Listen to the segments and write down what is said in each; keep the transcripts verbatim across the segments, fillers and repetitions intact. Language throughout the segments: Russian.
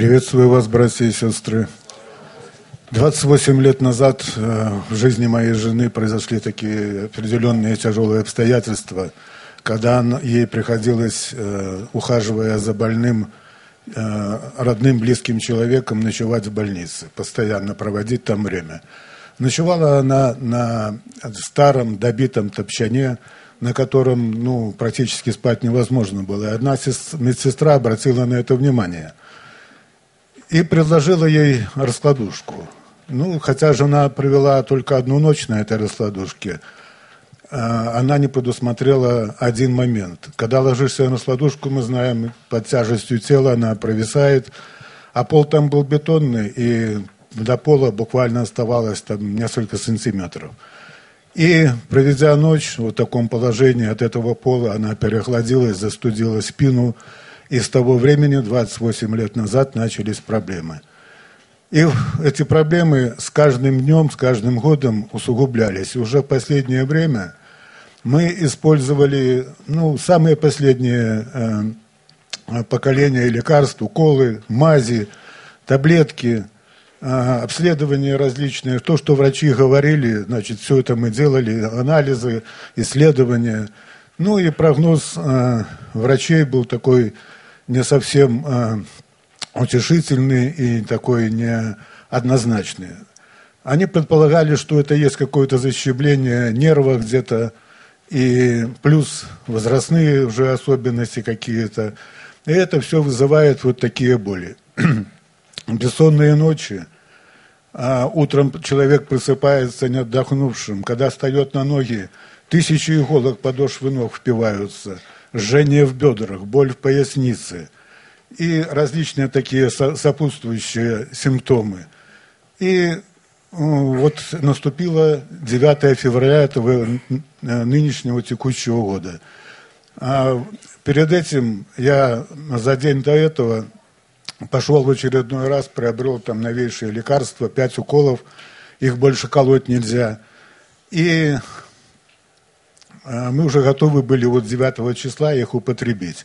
Приветствую вас, братья и сестры. двадцать восемь лет назад э, в жизни моей жены произошли такие определенные тяжелые обстоятельства, когда она, ей приходилось, э, ухаживая за больным, э, родным, близким человеком, ночевать в больнице, постоянно проводить там время. Ночевала она на старом добитом топчане, на котором ну, практически спать невозможно было. И одна медсестра обратила на это внимание и предложила ей раскладушку. Ну, хотя жена провела только одну ночь на этой раскладушке, она не предусмотрела один момент. Когда ложишься на раскладушку, мы знаем, под тяжестью тела она провисает, а пол там был бетонный, и до пола буквально оставалось там несколько сантиметров. И, проведя ночь в таком положении от этого пола, она переохладилась, застудила спину, и с того времени, двадцать восемь лет назад, начались проблемы. И эти проблемы с каждым днем, с каждым годом усугублялись. И уже в последнее время мы использовали ну, самые последние э, поколения лекарств, уколы, мази, таблетки, э, обследования различные. То, что врачи говорили, значит, все это мы делали, анализы, исследования. Ну и прогноз э, врачей был такой не совсем э, утешительный и такой неоднозначный. Они предполагали, что это есть какое-то защемление нерва где-то, и плюс возрастные уже особенности какие-то. И это все вызывает вот такие боли. Бессонные ночи. А утром человек просыпается не отдохнувшим. Когда встает на ноги, тысячи иголок подошвы ног впиваются. Жжение в бедрах, боль в пояснице и различные такие сопутствующие симптомы. И вот наступило девятое февраля этого нынешнего текущего года. А перед этим я за день до этого пошел в очередной раз, приобрел там новейшие лекарства, пять уколов, их больше колоть нельзя. И мы уже готовы были вот девятого числа их употребить.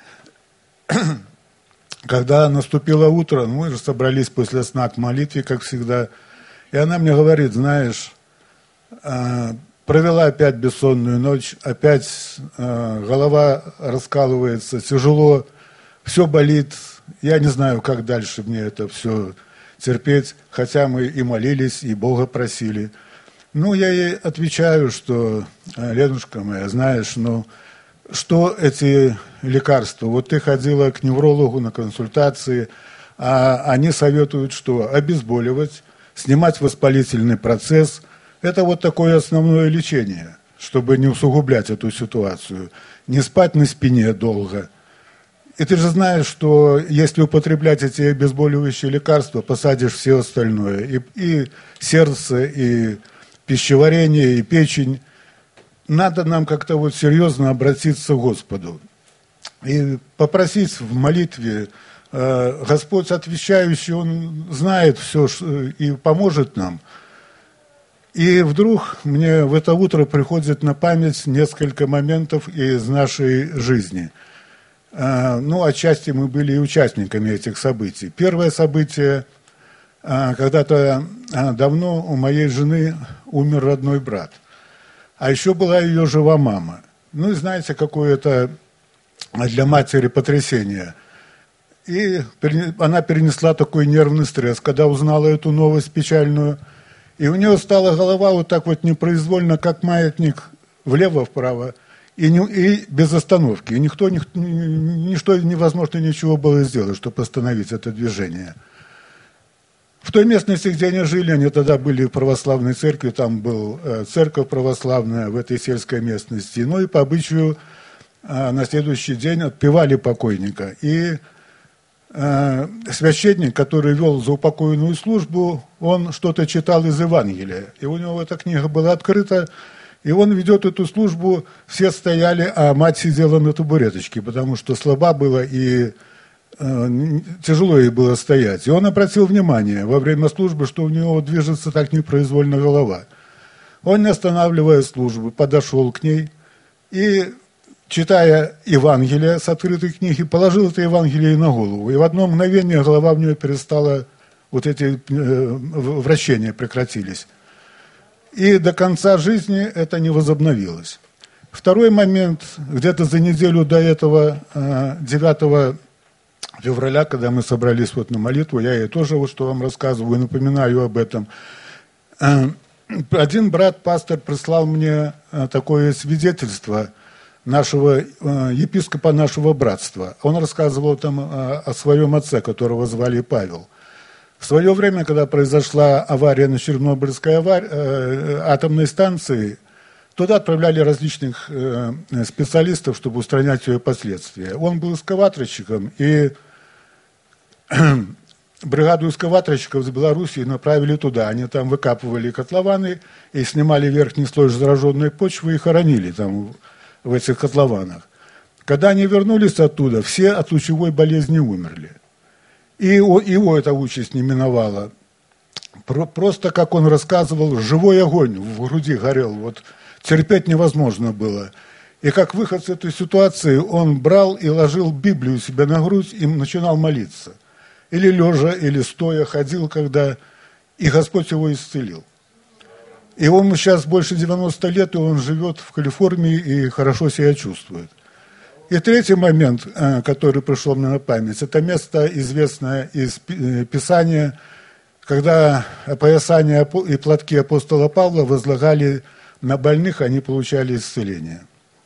Когда наступило утро, мы же собрались после сна к молитве, как всегда, и она мне говорит, знаешь, провела опять бессонную ночь, опять голова раскалывается, тяжело, все болит, я не знаю, как дальше мне это все терпеть, хотя мы и молились, и Бога просили. Ну, я ей отвечаю, что, Ленушка моя, знаешь, ну, что эти лекарства? Вот ты ходила к неврологу на консультации, а они советуют, что обезболивать, снимать воспалительный процесс. Это вот такое основное лечение, чтобы не усугублять эту ситуацию. Не спать на спине долго. И ты же знаешь, что если употреблять эти обезболивающие лекарства, посадишь все остальное. И, и сердце, и пищеварение и печень. Надо нам как-то вот серьезно обратиться к Господу и попросить в молитве. Господь отвечающий, Он знает все и поможет нам. И вдруг мне в это утро приходит на память несколько моментов из нашей жизни. Ну, отчасти мы были и участниками этих событий. Первое событие. Когда-то давно у моей жены умер родной брат. А еще была ее жива мама. Ну и знаете, какое это для матери потрясение. И она перенесла такой нервный стресс, когда узнала эту новость печальную. И у нее стала голова вот так вот непроизвольно, как маятник, влево-вправо. И, не, и без остановки. И никто, ни, ничто невозможно ничего было сделать, чтобы остановить это движение. В той местности, где они жили, они тогда были в православной церкви, там была э, церковь православная в этой сельской местности. Ну и по обычаю э, на следующий день отпевали покойника. И э, священник, который вел заупокойную службу, он что-то читал из Евангелия. И у него эта книга была открыта, и он ведет эту службу, все стояли, а мать сидела на табуреточке, потому что слаба была и тяжело ей было стоять. И он обратил внимание во время службы, что у него движется так непроизвольно голова. Он, не останавливая службу, подошел к ней и читая Евангелие с открытой книги, положил это Евангелие на голову. И в одно мгновение голова в нее перестала, вот эти э, вращения прекратились. И до конца жизни это не возобновилось. Второй момент, где-то за неделю до этого, девятого февраля, когда мы собрались вот на молитву, я ей тоже вот что вам рассказываю, напоминаю об этом. Один брат-пастор прислал мне такое свидетельство нашего епископа нашего братства. Он рассказывал там о своем отце, которого звали Павел. В свое время, когда произошла авария на Чернобыльской аварии, э, атомной станции, туда отправляли различных э, специалистов, чтобы устранять ее последствия. Он был эскаваторщиком, и бригаду эскаваторщиков из Белоруссии направили туда. Они там выкапывали котлованы и снимали верхний слой зараженной почвы и хоронили там в этих котлованах. Когда они вернулись оттуда, все от лучевой болезни умерли. И его эта участь не миновала. Просто, как он рассказывал, живой огонь в груди горел. Вот терпеть невозможно было. И как выход с этой ситуации, он брал и ложил Библию себе на грудь и начинал молиться. Или лежа, или стоя ходил, когда... И Господь его исцелил. И ему сейчас больше девяноста лет, и он живет в Калифорнии и хорошо себя чувствует. И третий момент, который пришел мне на память, это место, известное из Писания, когда опоясание и платки апостола Павла возлагали на больных, они получали исцеление.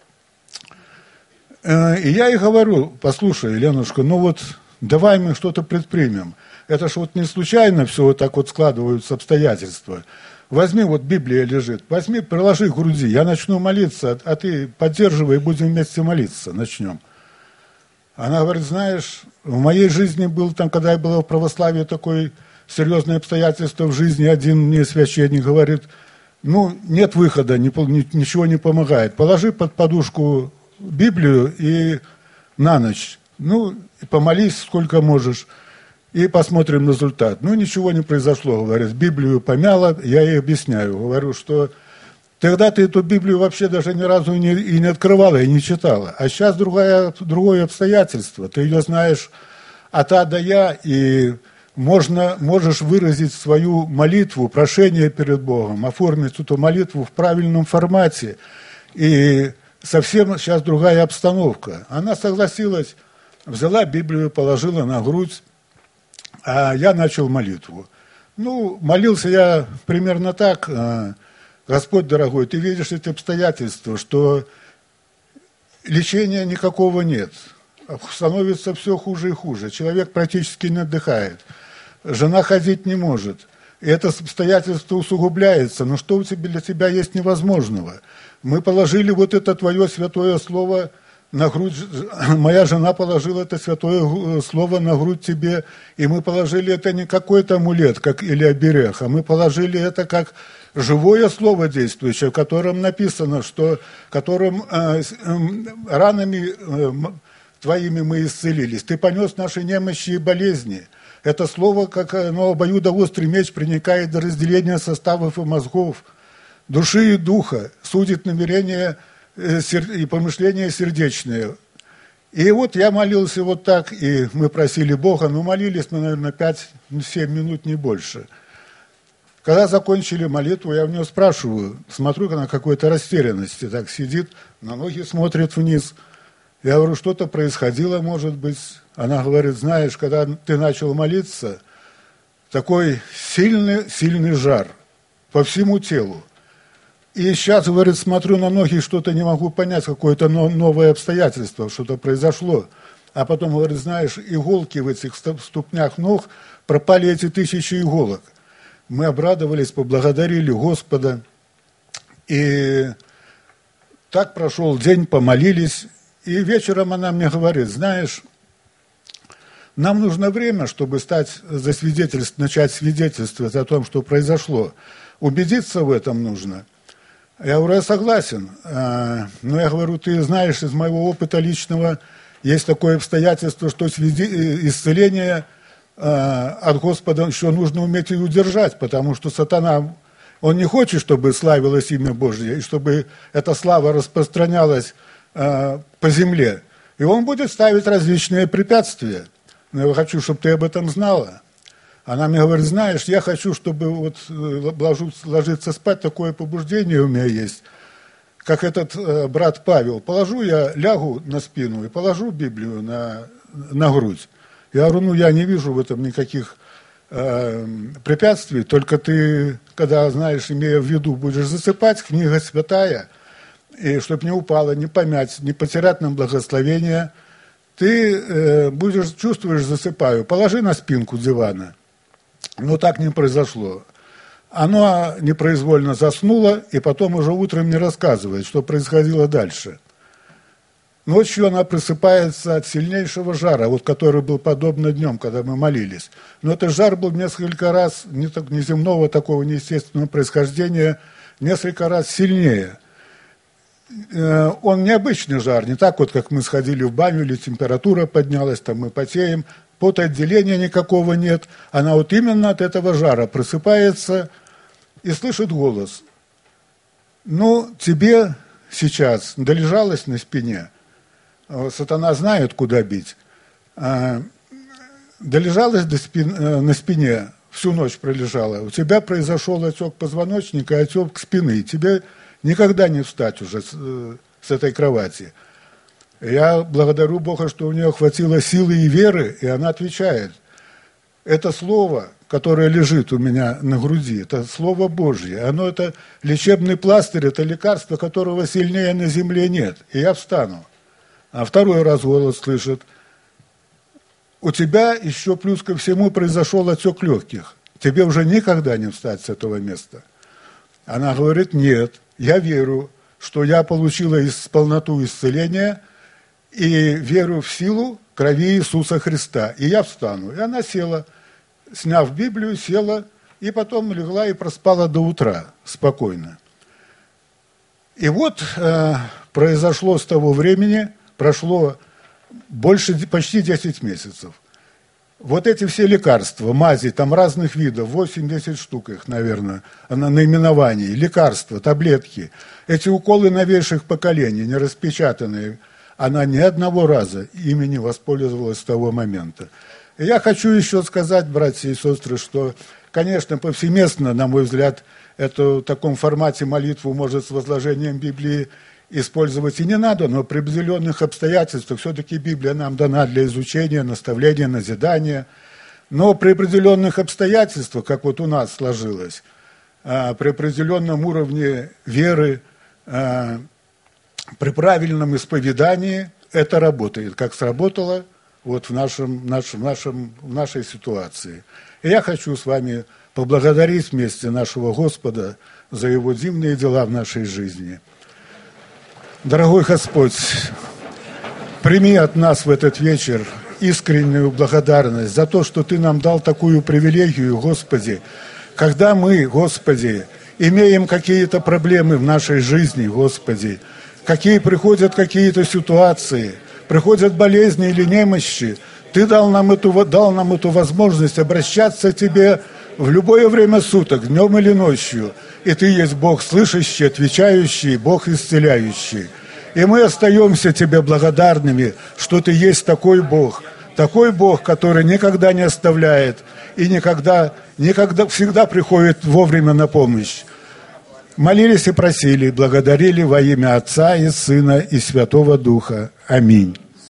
И я ей говорю: послушай, Ленушка, ну вот давай мы что-то предпримем. Это ж вот не случайно все вот так вот складываются обстоятельства. Возьми, вот Библия лежит, возьми, приложи к груди, я начну молиться, а ты поддерживай, и будем вместе молиться, начнем. Она говорит: знаешь, в моей жизни был там, когда я была в православии, такое серьезное обстоятельство в жизни. Один мне священник говорит: ну, нет выхода, ничего не помогает. Положи под подушку Библию и на ночь, ну, и помолись сколько можешь. И посмотрим результат. Ну, ничего не произошло, говорит. Библию помяла, я ей объясняю. Говорю, что тогда ты эту Библию вообще даже ни разу не, и не открывала, и не читала. А сейчас другое, другое обстоятельство. Ты ее знаешь от А до Я, и можно, можешь выразить свою молитву, прошение перед Богом, оформить эту молитву в правильном формате. И совсем сейчас другая обстановка. Она согласилась, взяла Библию, положила на грудь, а я начал молитву. Ну, молился я примерно так: Господь дорогой, ты видишь эти обстоятельства, что лечения никакого нет. Становится все хуже и хуже. Человек практически не отдыхает. Жена ходить не может. И это обстоятельство усугубляется. Но что у тебя для тебя есть невозможного? Мы положили вот это твое святое слово на грудь, моя жена положила это святое слово на грудь тебе, и мы положили это не какой-то амулет, как или оберег, а мы положили это как живое слово действующее, в котором написано, что которым э, э, ранами э, твоими мы исцелились. Ты понес наши немощи и болезни. Это слово, как оно обоюдоострый меч, проникает до разделения составов и мозгов, души и духа, судит намерения и помышления сердечные. И вот я молился вот так, и мы просили Бога, ну молились мы, наверное, пять-семь минут, не больше. Когда закончили молитву, я у нее спрашиваю, смотрю, на какой-то растерянности, так сидит, на ноги смотрит вниз. Я говорю, что-то происходило, может быть. Она говорит: знаешь, когда ты начал молиться, такой сильный, сильный жар по всему телу. И сейчас, говорит, смотрю на ноги, что-то не могу понять, какое-то новое обстоятельство, что-то произошло. А потом, говорит, знаешь, иголки в этих ступнях ног, пропали эти тысячи иголок. Мы обрадовались, поблагодарили Господа. И так прошел день, помолились. И вечером она мне говорит: знаешь, нам нужно время, чтобы стать засвидетельств, начать свидетельствовать о том, что произошло. Убедиться в этом нужно. Я говорю: я согласен, но я говорю, ты знаешь, из моего опыта личного есть такое обстоятельство, что исцеление от Господа еще нужно уметь и удержать, потому что сатана, он не хочет, чтобы славилось имя Божье, и чтобы эта слава распространялась э, по земле. И он будет ставить различные препятствия. Но я хочу, чтобы ты об этом знала. Она мне говорит, знаешь, я хочу, чтобы вот ложу, ложиться спать, такое побуждение у меня есть. Как этот э, брат Павел. Положу я, лягу на спину и положу Библию на, на грудь. Я говорю, ну я не вижу в этом никаких э, препятствий, только ты, когда, знаешь, имея в виду, будешь засыпать, книга святая, и чтобы не упала, не помять, не потерять нам благословение, ты э, будешь, чувствуешь, засыпаю, положи на спинку дивана. Но так не произошло. Она непроизвольно заснула, и потом уже утром не рассказывает, что происходило дальше. Ночью она просыпается от сильнейшего жара, вот который был подобно днем, когда мы молились. Но этот жар был несколько раз, не так, неземного такого неестественного происхождения, несколько раз сильнее. Он необычный жар, не так вот, как мы сходили в баню, или температура поднялась, там мы потеем, потоотделения никакого нет. Она вот именно от этого жара просыпается и слышит голос. Ну, тебе сейчас долежалось на спине, сатана знает, куда бить, долежалась до спин, на спине, всю ночь пролежала, у тебя произошел отек позвоночника и отек спины, тебе никогда не встать уже с, с этой кровати. Я благодарю Бога, что у нее хватило силы и веры, и она отвечает. Это слово, которое лежит у меня на груди, это Слово Божье. Оно это лечебный пластырь, это лекарство, которого сильнее на земле нет. И я встану. А второй раз голос слышит. У тебя еще плюс ко всему произошел отек легких. Тебе уже никогда не встать с этого места. Она говорит, нет, я верю, что я получила полноту исцеления и верю в силу крови Иисуса Христа. И я встану. И она села, сняв Библию, села, и потом легла и проспала до утра спокойно. И вот э, произошло с того времени, прошло больше, почти десять месяцев. Вот эти все лекарства, мази, там разных видов, восемь-десять штук их, наверное, наименований, лекарства, таблетки, эти уколы новейших поколений, не распечатанные, она ни одного раза ими не воспользовалась с того момента. И я хочу еще сказать, братья и сестры, что, конечно, повсеместно, на мой взгляд, эту в таком формате молитву может с возложением Библии использовать и не надо, но при определенных обстоятельствах все-таки Библия нам дана для изучения, наставления, назидания. Но при определенных обстоятельствах, как вот у нас сложилось, при определенном уровне веры, при правильном исповедании это работает, как сработало вот в, нашем, нашем, нашем, в нашей ситуации. И я хочу с вами поблагодарить вместе нашего Господа за Его дивные дела в нашей жизни. Дорогой Господь, прими от нас в этот вечер искреннюю благодарность за то, что Ты нам дал такую привилегию, Господи, когда мы, Господи, имеем какие-то проблемы в нашей жизни, Господи, какие приходят какие-то ситуации, приходят болезни или немощи, Ты дал нам эту, дал нам эту возможность обращаться к Тебе в любое время суток, днем или ночью. И Ты есть Бог слышащий, отвечающий, Бог исцеляющий. И мы остаемся Тебе благодарными, что Ты есть такой Бог, такой Бог, который никогда не оставляет и никогда, никогда всегда приходит вовремя на помощь. Молились и просили, благодарили во имя Отца и Сына и Святого Духа. Аминь.